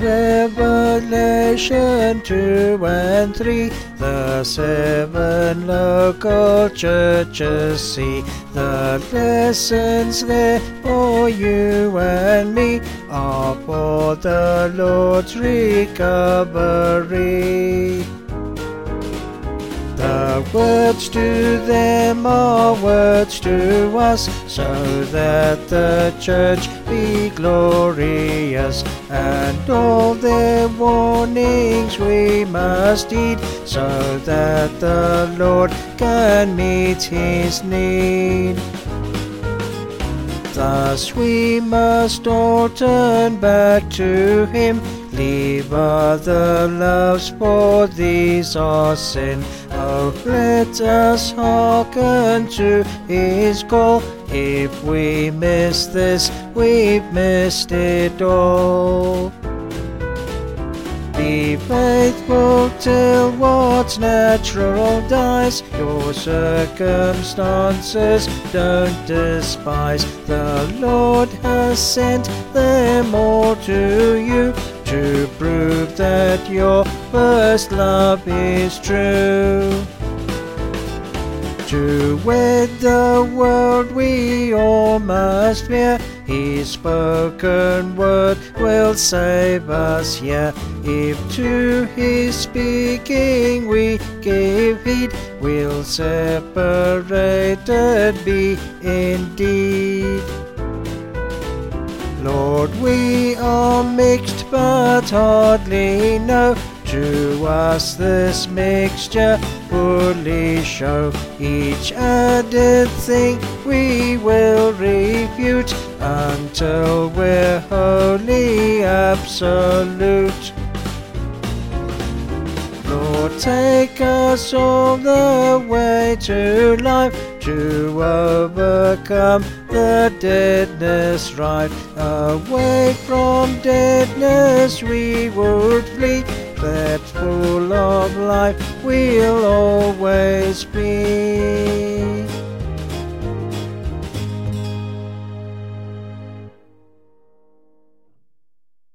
Revelation 2 and 3, the 7 local churches see. The lessons there for you and me are for the Lord's recovery. The words to them are words to us, so that the church be glorious, and all their warnings we must heed, so that the Lord can meet his need. Thus we must all turn back to him, leave other loves, for these are sin. Oh, let us hearken to his call. If we miss this, we've missed it all. Be faithful till what's natural dies. Your circumstances don't despise. The Lord has sent them all to you, to prove that your first love is true. To wed the world we all must fear, his spoken word will save us here. If to his speaking we give heed, we'll separated be indeed. Lord, we are mixed but hardly know. To us this mixture fully show. Each added thing we will refute, until we're wholly absolute. Lord, take us all the way to life, to overcome the deadness right. Away from deadness we would flee, that full of life we'll always be.